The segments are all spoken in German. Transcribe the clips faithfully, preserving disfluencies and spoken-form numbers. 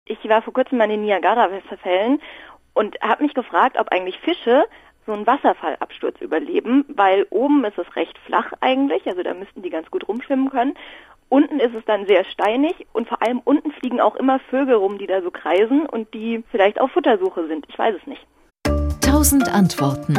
Ich war vor kurzem mal in den Niagara-Wasserfällen und habe mich gefragt, ob eigentlich Fische so einen Wasserfallabsturz überleben, weil oben ist es recht flach eigentlich, also da müssten die ganz gut rumschwimmen können. Unten ist es dann sehr steinig und vor allem unten fliegen auch immer Vögel rum, die da so kreisen und die vielleicht auf Futtersuche sind. Ich weiß es nicht. Tausend Antworten.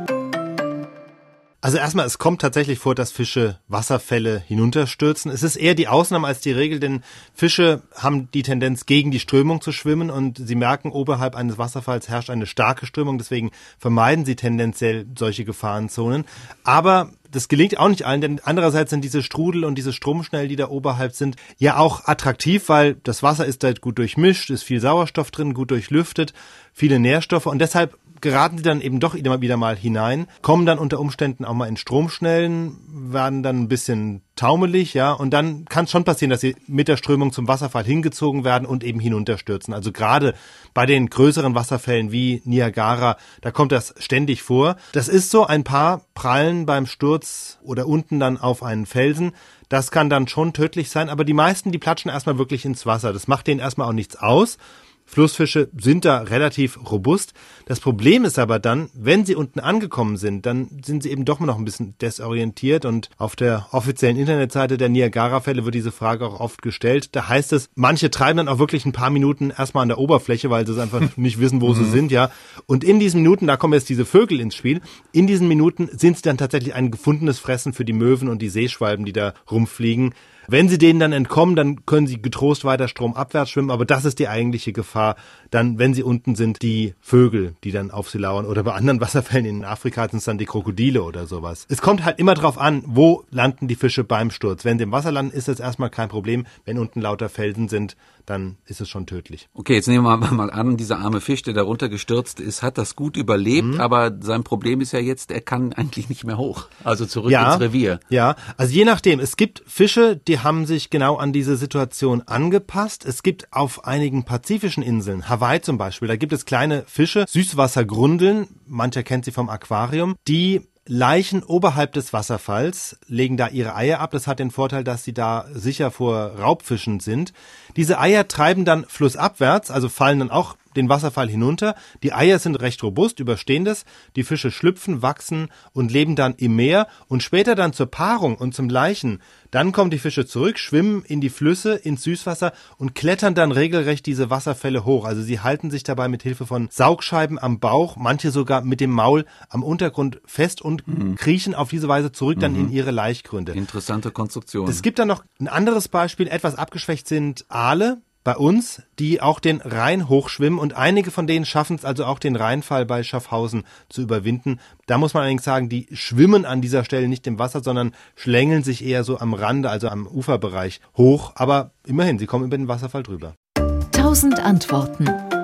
Also erstmal, es kommt tatsächlich vor, dass Fische Wasserfälle hinunterstürzen. Es ist eher die Ausnahme als die Regel, denn Fische haben die Tendenz, gegen die Strömung zu schwimmen und sie merken, oberhalb eines Wasserfalls herrscht eine starke Strömung, deswegen vermeiden sie tendenziell solche Gefahrenzonen. Aber das gelingt auch nicht allen, denn andererseits sind diese Strudel und diese Stromschnellen, die da oberhalb sind, ja auch attraktiv, weil das Wasser ist da gut durchmischt, ist viel Sauerstoff drin, gut durchlüftet, viele Nährstoffe und deshalb geraten sie dann eben doch immer wieder mal hinein, kommen dann unter Umständen auch mal in Stromschnellen, werden dann ein bisschen taumelig, ja, und dann kann es schon passieren, dass sie mit der Strömung zum Wasserfall hingezogen werden und eben hinunterstürzen. Also gerade bei den größeren Wasserfällen wie Niagara, da kommt das ständig vor. Das ist so, ein paar prallen beim Sturz oder unten dann auf einen Felsen. Das kann dann schon tödlich sein, aber die meisten, die platschen erstmal wirklich ins Wasser. Das macht denen erstmal auch nichts aus. Flussfische sind da relativ robust. Das Problem ist aber dann, wenn sie unten angekommen sind, dann sind sie eben doch noch ein bisschen desorientiert und auf der offiziellen Internetseite der Niagara-Fälle wird diese Frage auch oft gestellt. Da heißt es, manche treiben dann auch wirklich ein paar Minuten erstmal an der Oberfläche, weil sie einfach nicht wissen, wo sie sind, ja. Und in diesen Minuten, da kommen jetzt diese Vögel ins Spiel, in diesen Minuten sind sie dann tatsächlich ein gefundenes Fressen für die Möwen und die Seeschwalben, die da rumfliegen. Wenn sie denen dann entkommen, dann können sie getrost weiter stromabwärts schwimmen, aber das ist die eigentliche Gefahr. Dann, wenn sie unten sind, die Vögel, die dann auf sie lauern. Oder bei anderen Wasserfällen in Afrika sind es dann die Krokodile oder sowas. Es kommt halt immer drauf an, wo landen die Fische beim Sturz. Wenn sie im Wasser landen, ist das erstmal kein Problem. Wenn unten lauter Felsen sind, dann ist es schon tödlich. Okay, jetzt nehmen wir mal an, dieser arme Fisch, der da runtergestürzt ist, hat das gut überlebt, mhm. aber sein Problem ist ja jetzt, er kann eigentlich nicht mehr hoch. Also zurück ja, ins Revier. Ja, also je nachdem. Es gibt Fische, die haben sich genau an diese Situation angepasst. Es gibt auf einigen pazifischen Inseln, Hawaii zum Beispiel, da gibt es kleine Fische, Süßwassergrundeln, mancher kennt sie vom Aquarium, die Leichen oberhalb des Wasserfalls, legen da ihre Eier ab. Das hat den Vorteil, dass sie da sicher vor Raubfischen sind. Diese Eier treiben dann flussabwärts, also fallen dann auch den Wasserfall hinunter. Die Eier sind recht robust, überstehen das. Die Fische schlüpfen, wachsen und leben dann im Meer. Und später dann zur Paarung und zum Laichen, dann kommen die Fische zurück, schwimmen in die Flüsse, ins Süßwasser und klettern dann regelrecht diese Wasserfälle hoch. Also sie halten sich dabei mit Hilfe von Saugscheiben am Bauch, manche sogar mit dem Maul am Untergrund fest und mhm. kriechen auf diese Weise zurück dann mhm. in ihre Laichgründe. Interessante Konstruktion. Es gibt dann noch ein anderes Beispiel, etwas abgeschwächt sind Aale bei uns, die auch den Rhein hochschwimmen und einige von denen schaffen es also auch den Rheinfall bei Schaffhausen zu überwinden. Da muss man allerdings sagen, die schwimmen an dieser Stelle nicht im Wasser, sondern schlängeln sich eher so am Rande, also am Uferbereich hoch. Aber immerhin, sie kommen über den Wasserfall drüber. Tausend Antworten.